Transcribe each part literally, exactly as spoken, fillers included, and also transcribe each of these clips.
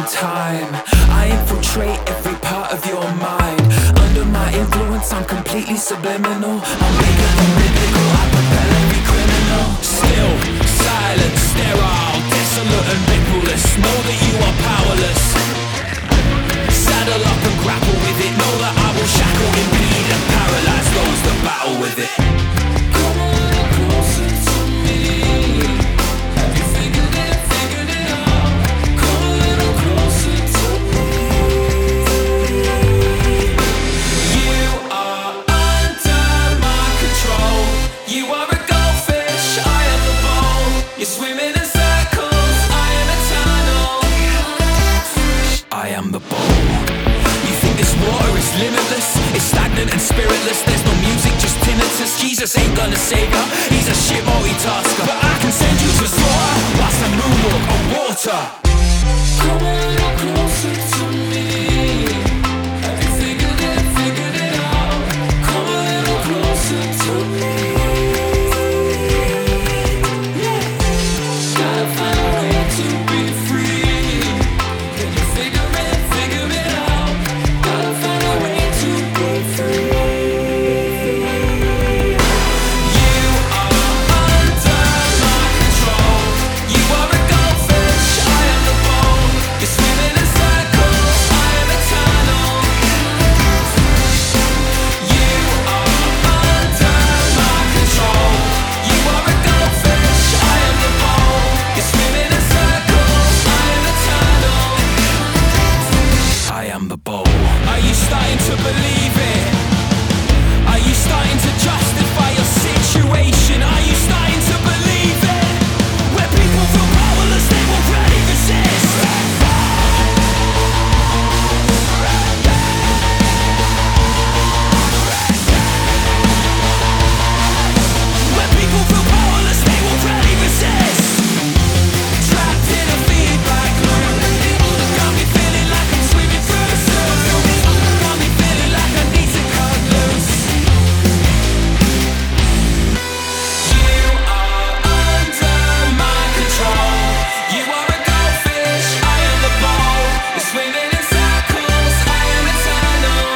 time. I infiltrate every part of your mind. Under my influence, I'm completely subliminal. I'm bigger than biblical, I propel every criminal. Still, silent, sterile, desolate and rippleless. Know that you are powerless. Saddle up and grapple with it. Know that I will shackle, impede and paralyze those that battle with it. Come a little closer to me. Have you figured it, figured it out? Come a little closer to me. You are under my control. You are a goldfish, I am the bowl. You're swimming in circles, I am eternal. I am the bowl. You think this water is limitless? It's stagnant and spiritless. There's no music, just tinnitus. Jesus ain't gonna save ya. He's a shit multitasker, but I can send you to slaughter whilst I moonwalk on water. Come a little closer to me. Have you figured it, figured it out? Come a little closer to me. Yeah. Gotta find a way to be free. Can you figure it, figure it out? Gotta find a way to be free. You are under my control. You are a goldfish, I am the bowl. You're swimming in circles, I am eternal. You are under my control. You are a goldfish, I am the bowl. You're swimming in circles, I am eternal. I am the bowl. Are you starting to believe it? Are you starting to justify your situation? Are you starting to believe it? Where people feel powerless, they will really resist. Where people feel powerless, they will really resist. Trapped in a feedback loop. Got me feeling like I'm swimming through the surf. Got me feeling like I need to cut loose. You are under my control. You are a goldfish, I am the bowl. You're swimming in circles, I am eternal.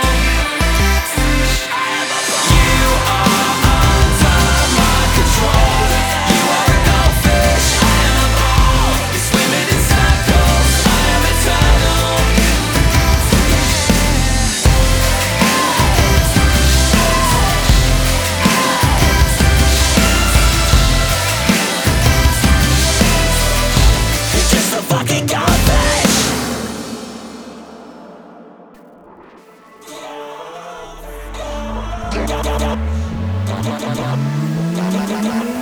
You are under my control. You are a goldfish, I am the bowl. You're swimming in circles, I am eternal. You're just a fucking goldfish.